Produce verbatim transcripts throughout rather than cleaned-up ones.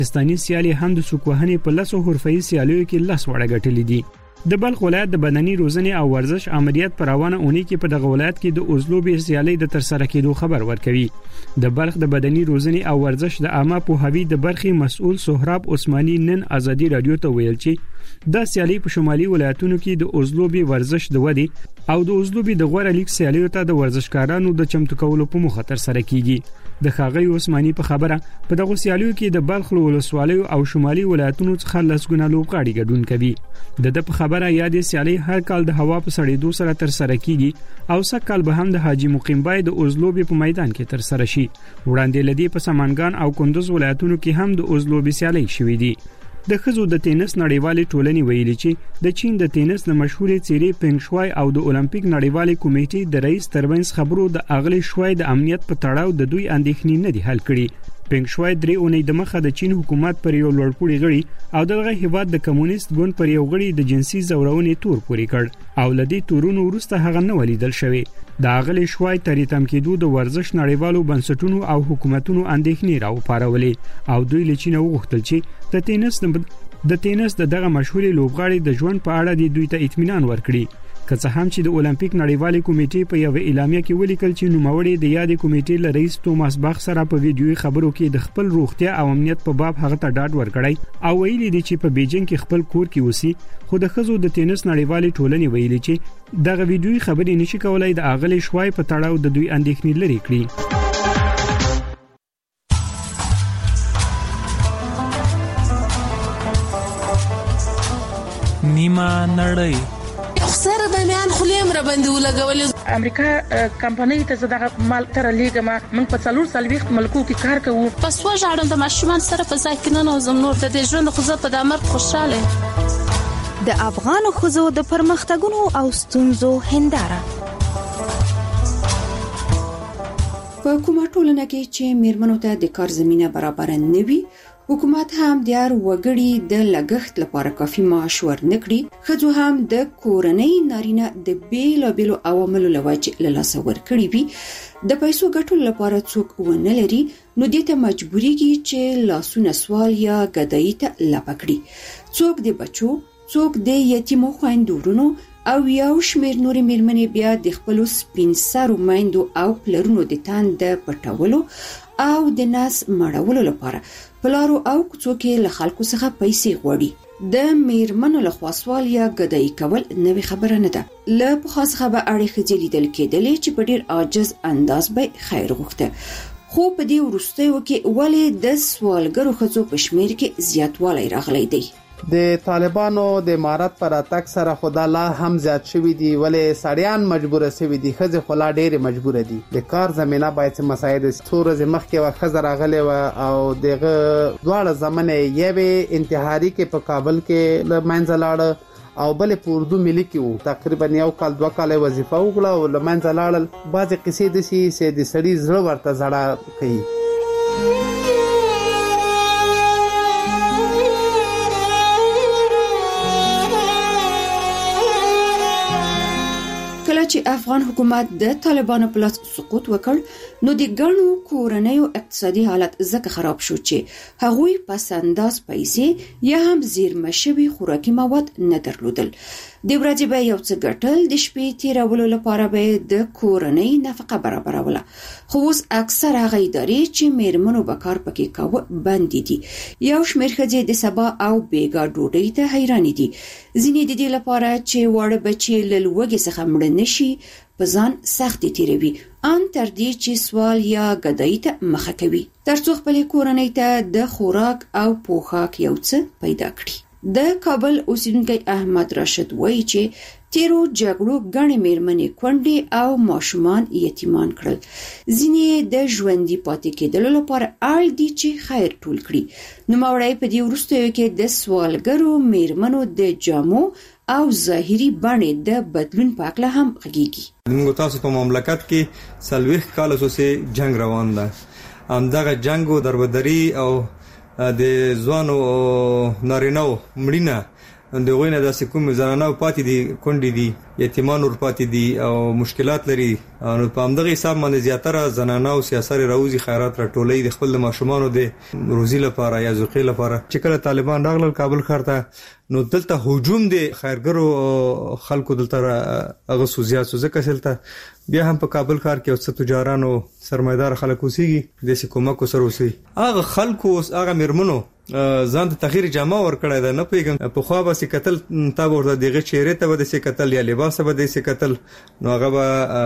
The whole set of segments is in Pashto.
پاکستاني سیالي هم د سوکوهنې په لسو حرفه‌ای سیالیو کې لس وړه ګټلې دي. د بلخ ولایت د بدني روزنې او ورزش عملیات پر روانه اونۍ کې په دغه ولایت کې د اوزلوبي سیالي د ترسره کېدو خبر ورکوي. د بلخ د بدني روزنې او ورزش د عامه پوهاوي د برخې مسؤل سهراب عثماني نن ازادي رادیو ته ویل چې د سیالي په شمالي ولایتونو کې د اوزلوبي ورزش د ودی او د اوزلوبي د غوړه لیک سیالیو ته د ورزشکارانو د چمتو کولو په موخه ترسره کیږي. د خاغي عثماني په خبره په دغه سیالیو کې د بلخ ولسوالۍ او شمالي ولایتونو څخه لسګونه لوبغاړي ګډون کوي. د د په خبره یادې سیالي هر کال د هوا په سړېدو سره ترسره کیږي او سکهال به هم د حاجی مقیم بای د اوزلوبي په میدان کې ترسره شي. وړاندې لدی په سمنګان او کندوز ولایتونو کې هم د اوزلوبي سیالي شوې دي. د خزو د تینس نړیوالې ټولنې ویلي چې د چین د تینس د مشهورې څیرې پنګ شوای او د اولمپیک نړیوالې کمیټې د رئیس ترمنځ خبرو د اغلی شوای د امنیت په تړاو د دوی اندېښنې نه دي حل کړي. پنګ شوای درې اونۍ د مخه د چین حکومت پر یو لوړپوړي غړي او دغه هیواد د کمونیست ګوند پر یو غړي د جنسي زورونې تور پوري کړ او لدی تورونو وروسته هغه نه ولیدل شوی. د اغلی شوای تریتم کېدو د ورزش نړیوالو بنسټونو او حکومتونو اندېښنې راوپارولې او دوی له چین وغوښتل چې د تینس د تینس د دغه مشهوري لوبغاړي د ژوند په اړه د دوی ته اطمینان ورکړي. که څه هم چې د اولمپیک نړیوالې کمیټې په یو اعلامیه کې ولیکل چې نوموړی د یادې کمیټې له رئیس توماس باخ سره په ویډیوي خبرو کې د خپل روغتیا او امنیت په باب هغه ته ډاډ ورکړی او ویلي دی چې په بیجینګ کې خپل کور کې اوسي. خو د خزو د تینس نړیوالې ټولنې ویلي چې دغه ویډیوي خبرې نشي کولای د اغلی شوای په تړاو د دوی اندېښنې لري کړي. نیمه نړۍ سره د میان خلیم را باندې ولګولې. امریکا کمپنۍ ته زړه مال تر لیګما موږ په څلور سلويخت ملکو کې کار کوو. پس و ژړم د ماشومان سره په ځای کې نه نوزم نور د دې ژوند خو زه په دمر خوشاله. د افغان خزو د پرمختګونو او ستونزو هنداره په کومه ټولنه کې چې میرمنو ته د کار زمينه برابر نه وي حکومت هم د هر وګړي د لګښت لپاره کافي معاش ورنکړي. خځو هم د کورنۍ نارینه د بیلو بیلو عواملو لوجه له لاسه ورکړي وي. د پیسو ګټلو لپاره څوک ونه لري نو دې ته مجبوريږي چې لاسونه سوال یا ګدایي ته لپکړي. څوک د بچو څوک د یتیمو خويندورونو او یو شمیر نورې میرمنې بیا د خپل سپین سرو میندو او پلرونو د تان د پټولو او د ناس مړولو لپاره پلارو او کوڅو کې له خلکو څخه پیسې غواړي. د میرمنو له خواصوال یا ګدایي کول نوې خبره نه ده. له پخوا څخه به اړې ښځې لیدل کېدلې چې په ډېر عاجز انداز به خیر غوښته. خو په دې وروستیو کې ولې د سوالګرو ښځو په شمیر کې زیاتوالی راغلی دی. د طالبانو د امارت پر اتاک سره خدا لا هم زیات شوی دی ولې سړیان مجبور شوی دي خځه خلا ډېر مجبور دي. د کار زمينه باید مساعد ستورز مخکې وا خزر راغلی و او دغه دواړه زمانه یې انتحاري کې په کابل کې ل منځلاړ او بل په اردو ملي کې وو. تقریبا یو کال دوه کال وظیفه وکړه او ل منځلاړ بعضی قصې د سي سي د سړي زړه ورته زړه کوي. کله چې افغان حکومت د طالبانو په لاس سقوط وکړ نو د ګڼو کورنیو اقتصادي حالت زکه خراب شو چې هغوی پس انداز پیسې یا هم زیرمه شوي خوراکي مواد نه درلودل. د ورځې به یو څه ګټل د شپې تیرولو لپاره به د کورنۍ نفقه برابروله. خو اوس اکثر هغه ادارې چې میرمنو به کار پکې کاوه بند دي. یو شمېر ښځې د سبا او بیګا ډوډۍ ته حیرانې دي. ځینې د دې لپاره چې واړه بچي له لوږې څخه مړه نشي په ځان سختي تیروي ان تر دې چې سوال یا ګدایي ته مخه کوي ترڅو خپل کورنۍ ته د خوراک او پوښاک یو څه پیدا کړي. د کابل اوسیدونکی احمد راشد وایي چې تیرو جګړو غړي میرمنې کونډې او ماشومان یتیمان کړل. ځینې د ژوندۍ پاتې کېدلو لپاره اړ دي چې خیر ټول کړي. نو ماوړی په دې وروستیو کې د سوالګرو میرمنو د جامو او ظاهري بڼې د بدلون په اړه هم غږیږي. موږ تاسو په مملکت کې سلويخ کال اوسه جنگ روان ده. همدغه جنگو دربدري او د ځوانو نارینو مړینه د غوینه د کوم زنانه پاتې دي کونډې دي یتیمان ور پاتې دي او مشکلات لري نو په همدغه حساب باندې زیاتره زنانه او سیاسي راوځي خیرات راټولې د خپل ماشومان د روزي لپاره یا زوقې لپاره چې کله طالبان راغلل کابل ښار ته نو دلته هجوم د خیرګرو خلکو دلته هغه سوزیا سوزه کسلته بیا هم په کابل ښار کې اوس تجارانو سرمایدار خلک اوسېږي د حکومت سره اوسې هغه خلکو هغه مرمنو ځان ته تغییر جامه ور کړی دا نه پیګم په خو به سې قتل تا ورته دغه چیرې ته به سې قتل یا لباس به دې سې قتل نو هغه به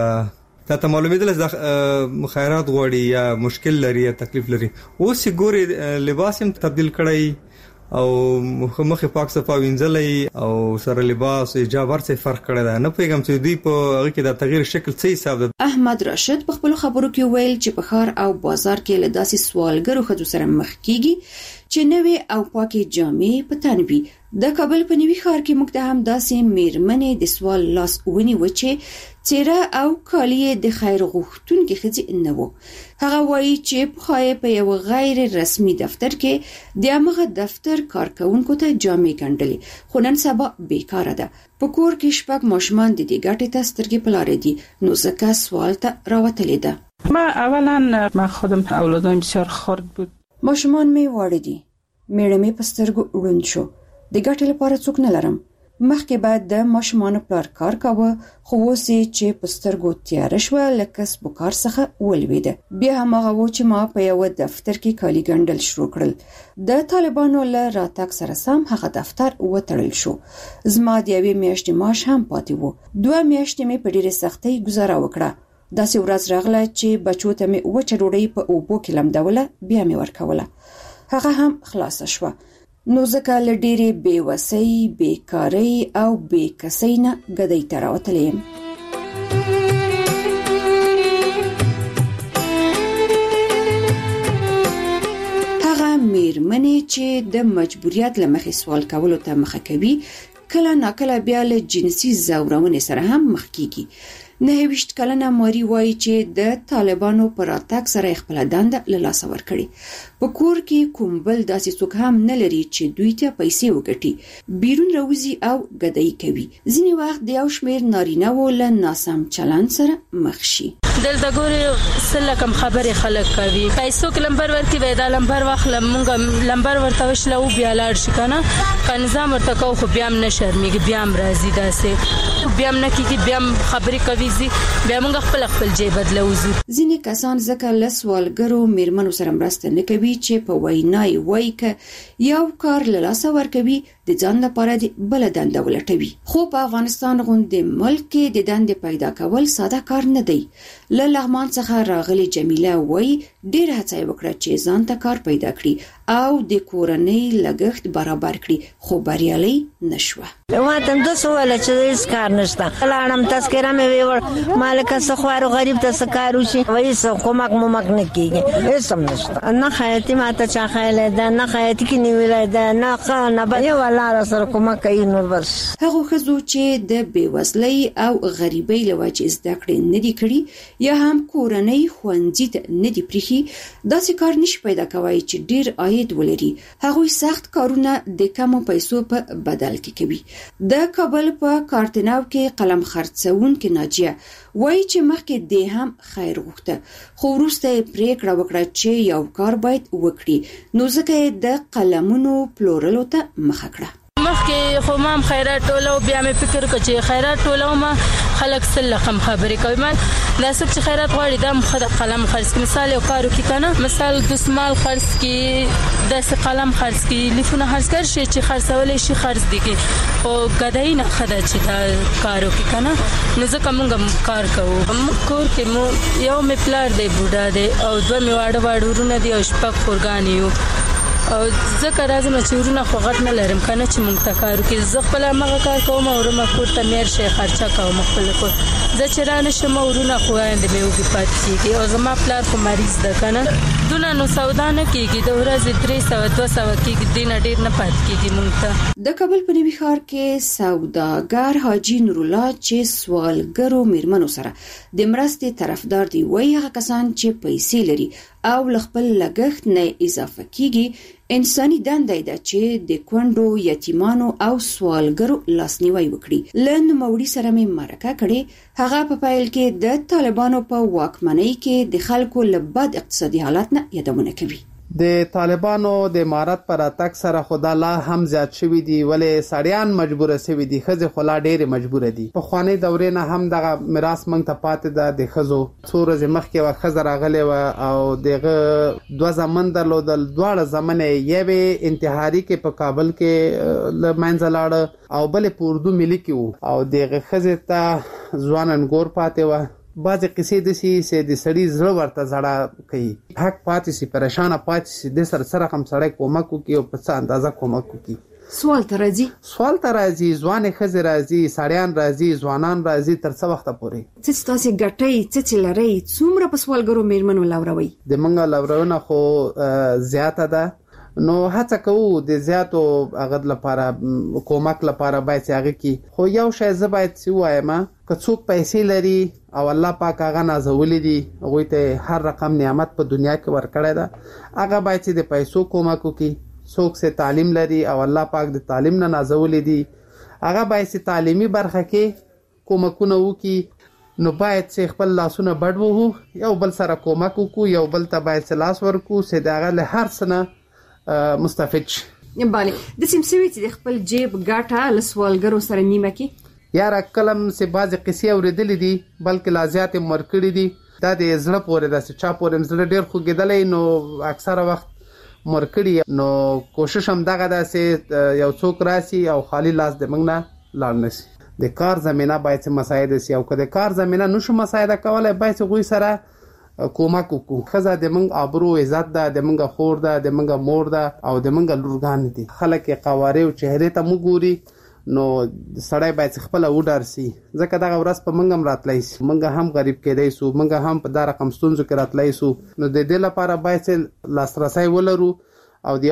ته معلومه ده خیرات غوړي یا مشکل لري یا تکلیف لري اوس ګوري لباس هم تبديل کړی او مخه پاک صفا وینځلې او سره لباس حجاب ورڅ فرق کړی دا نه پیغام چې دی په هغه کې د تغییر شکل څه حساب ده. احمد راشد په خپل خبرو کې ویل چې په ښار او بازار کې له داسې سوالګرو خدو سره مخ کیږي چې نوې او پاکي جامې په تنوي د کابل په نوي ښار کې موږ ته هم داسې میرمنې د سوال لاس ونی و چې چیرې او کالی د خیر غوښتونکو خځې نه وو. هغه وایي چې په خای په یو غیر رسمي دفتر کې د هغه دفتر کارکونکو ته جامې ګڼلې خو نن سبا بیکاره ده. په کور کې شپږ ماشومان د دې ګټې ته سترګې پلارې دي نو ځکه سوال ته راوتلې ده. ما اولا ما خودم اولادم بسیار خرد بود. ماشومان می واړه دي میړه می په سترګو وړوند شو د ګټې لپاره څوک نه لرم. مخکې بعد د ماشومان پلار کار کاوه خو اوسې چې په سترګو تیار شو لکه سپکار څخه ولويده. بیا هم هغه و چې ما په یو دفتر کې کالی ګڼل شروع کړل. د طالبانو له راتګ سره سم هغه دفتر وتړل شو. زما د یوې میاشتې معاش هم پاتې وو. دوه میاشتې مې په ډېرې سختۍ گزاره وکړه. داسې ورځ راغله چې بچو ته مې وچه ډوډۍ په اوبو کې لمدوله بیا مې ورکوله. هغه هم خلاص شوه. نو ځکه له ډېرې بېوسۍ بیکارۍ او بېکسۍ نه ګدۍ ته راوتلی یم. هغه میرمنې چې د مجبوریت له مخې سوال کولو ته مخه کوي کله ناکله بیا له جنسي ځورونې سره هم مخ کیږي. نه ویشت کلنه ماری وایي چې د طالبانو پر راتګ سره خپل دنده له لاسه ورکړي. په کور کې کوم بل داسې څوک هم نه لري چې دوی ته پیسې وګټي. بیرون راوځي او ګدۍ کوي. ځینې وخت د یو شمېر نارینه و له ناسم چلند سره مخ شي. دلته ګوري سله کم خبرې خلک کوي پیسو کې لمبر ورکي وای دا لمبر واخله مونږ لمبر ورته وشله او بیا لاړ شي کنه که نظام ورته کو خو بیا هم نه شرمېږي بیا هم راځي داسې بیا هم نه کېږي بیا هم خبرې کوي زی بیا مونږ خپل خپل جیب بدلوزو. ځینې کسان ځکه له سوالګرو میرمنو سره مرسته نه کوي چې په وینای وایي که یو کار له لاسه ورکوي د ځان لپاره د بل دنده ولټوي. خو په افغانستان غوندې ملک کې د دندې پیدا کول ساده کار نه دی. له لغمان څخه راغلي جمیله وایي ډېر هڅه وکړه چې ځان ته کار پیدا کړي او د کورنۍ لګښت برابر کړي خو بریالي نشوه. واته د سوال چې هیڅ کار نشته لاړم تذکره مې ویور مالک سخوارو غریب ته سکارو شي وایي سو کومک مومک نه کیږي هیڅ هم نشته نه خیاطي ماته چا خیاله ده نه خیاطي کې نیولای ده نه خانه به یو الله سره کومک کوي نور بس. هغه خزو چې د بیوزلۍ او غریبۍ له وجې زده کړې نه دي کړي یا هم کورنۍ ښوونځي ته نه دي پریښي داسې کار نشي پیدا کوي چې ډیر عاید ولري. هغوی سخت کارونه د کمو پیسو په بدل کې کوي. د کابل په کارتناو کې قلم خرڅونکې ناجیه وایي چې مخکې دې هم خیر غوښته خو وروسته یې پریکړه وکړه چې یو کار باید وکړي نو ځکه یې د قلمونو پلورلو ته مخه کړه. مخکې خو ما هم خیرات ټولو بیا مې فکر وکړ چې خیرات ټولو ما خلک سل رقم خبرې کوي ما دا څوک چې خیرات غواړي دا خد قلم خرڅ کړي مثال یو کارو کې کنه مثال دسمال خرڅ کړي داسې قلم خرڅ کړي لیفونه خرڅ کړي چې خرڅول شي خرڅ دي کې او ګدای نه خدا چې دا کارو کې کنه نو ځکه موږ کار کوو. موږ کور کې مو یو مې پلار دی بوډا دی او دوه مې واړه واړه ورونه دي او شپږ خورګانې یو او ځکه راځم چې ورونه خو غټ نه لرم کنه چې مونږ ته کارو کې زه خپل هغه کار کوم او ورما کور ته مېر شي خرچه کوم خپل کور زه چې را نشم ورونه خو اند مې وګي پات کیږي او زما پلار خو مریض ده کنه دونه نو سودا نه کیږي د ورځې درې سوه دوه سوه کیږي دینه ډیر نه پات کیږي مونږ ته. د کابل په نوي ښار کې سوداګر حاجی نور الله چې سوالګرو میرمنو سره د مرستې طرفدار دی وایي هغه کسان چې پیسې لري او خپل لګښت نه اضافه کیږي، انساني دنده ده چې د کونډو، یتیمانو او سوالګرو لاسنیوي وکړي. له نوموړي سره مې مرکه کړې. هغه په پیل کې د طالبانو په واکمنۍ کې د خلکو له بد اقتصادي حالت نه یادونه کوي. د طالبانو د امارت پر اتک سره خدا لا هم زیات شوی دی، ولې سړیان مجبور شوی دي، خزه خلا ډېر مجبور دي. په خواني دورې نه هم دغه میراث مونږ ته پاتې ده. د خزو څو ورځې مخکې ور خزه راغلی و او دغه دوه زمن درلودل، دواړه زمنه یوه انتحاري کې په کابل کې لمنځه لاړه او بل په اردو ملي کې وو او دغه خزه ته ځوانن ګور پاتې و. بعضې قصې داسې چې د سړي زړه ورته زړه کوي، حق پاتې شي، پریشانه پاتې شي، د سره سره هم سړی کومک وکړي او په څه اندازه کومک وکړي. سوال ته راځي سوال ته راځي ځوانې ښځې راځي، سړیان راځي، ځوانان راځي. تر څه وخته پورې څه چې تاسې ګټئ، څه چې لرئ، څومره په سوالګرو میرمنو لوروئ؟ د موږ لورونه خو زیاته ده، نو هڅه کوو د زیاتو هغه لپاره کومک لپاره باید هغه کی. خو یو شی زه باید څه وایم، که څوک پیسې لري او الله پاک هغه نازولې دي، هغه ته هر رقم نعمت په دنیا کې ورکړی ده، هغه باید چې د پیسو کومک وکړي. څوک چې تعلیم لري او الله پاک د تعلیم نه نازولې دي، هغه باید چې تعلیمي برخه کې کومکونه وکړي. نو باید چې خپل لاسونه بډ وو، یو بل سره کومک وکړو، یو بل ته باید چې لاس ورکړو چې دغه له هر څه نه مستفید شي. بله د سیمسوي چې د خپل جیب ګټه له سوالګرو سره نیمه کی. یاره کلم چې بعضې قصې اورېدلې دي، بلکې لا زیاتې مر کړي دي. دا د زړه پورې ده چې چا پورې زړه ډېر خوږېدلی، نو اکثره وخت مر کړي. نو کوشش هم دغه ده چې یو څوک راسي او خالی لاس د موږ نه لاړ نه سي. د کار زمینه باید چې مساعده سي، او که د کار زمینه نشو مساعده کولی، باید چې هغوی سره کومک وکړو. ښځه د موږ آبرو عزت ده، د موږ خور ده، د موږ مور ده او د موږ لورګانې دي. خلک یې قوارې او چهرې ته موږ ګوري، نو سړی باید خپله وډار سي، ځکه دغه ورځ په موږ هم راتلی سي، موږ هم غریب کېدی سو، موږ هم په دا رقم ستونزو کې راتلی سو. نو د دې لپاره باید چې لاسرسی ولرو او د